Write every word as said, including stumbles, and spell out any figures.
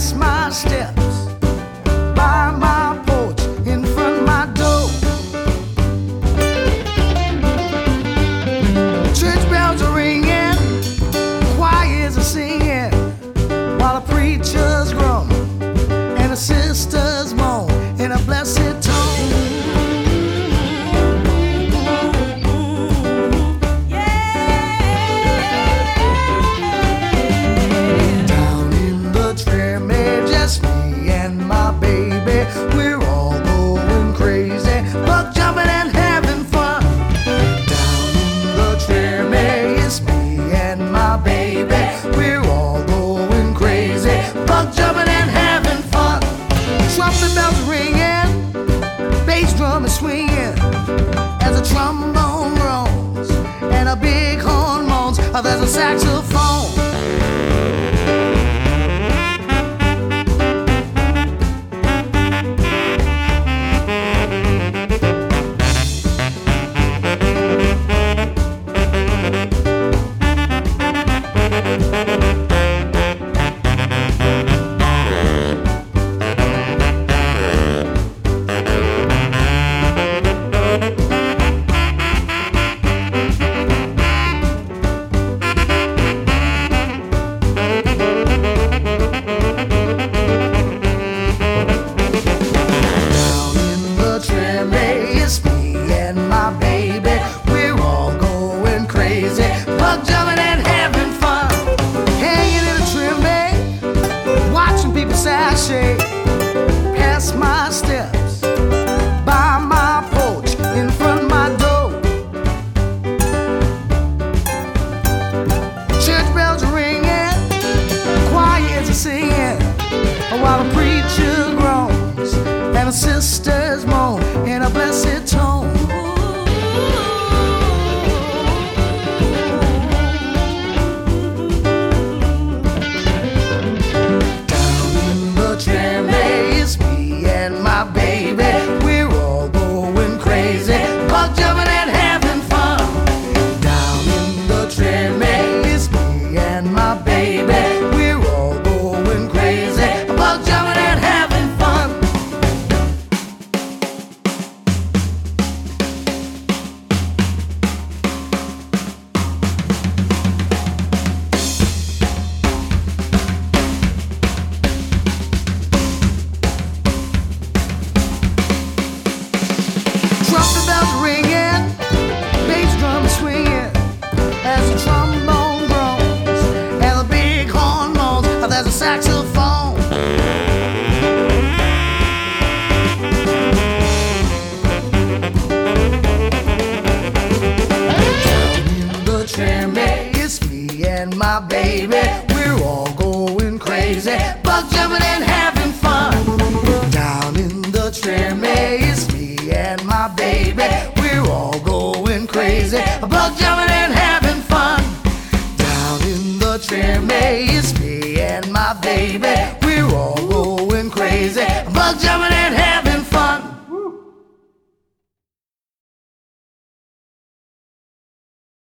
past my steps, by my porch, in front of my door. Church bells are ringing, choirs are singing, while the preachers groan and the sisters moan in a blessed tone. We're all going crazy, buck jumping and having fun. Down in the tramway, it's me and my baby. We're all going crazy, buck jumping and having fun. Trumpet bells ringing, bass drum is swinging, as a trombone groans and a big horn moans. Oh, there's a saxophone. Past my steps, by my porch, in front of my door. Church bells are ringing, choirs are singing, while the preacher groans and the sisters moan in a blessed tone. We're all going crazy, buck jumping and having fun. Down in the tramway, it's me and my baby. We're all going crazy, buck jumping and having fun. Trumpet bells ringing, bass drum swinging, as the trombone groans and the big horn moans. Oh, there's a saxophone. Down in the tramway, it's me and my baby. We're all going crazy, buck jumping and having fun. Down in the tramway, it's me and my baby. We're all going crazy, buck jumping and having fun. Down in the tramway, it's me and my baby. We're all going crazy, buck jumping and having fun.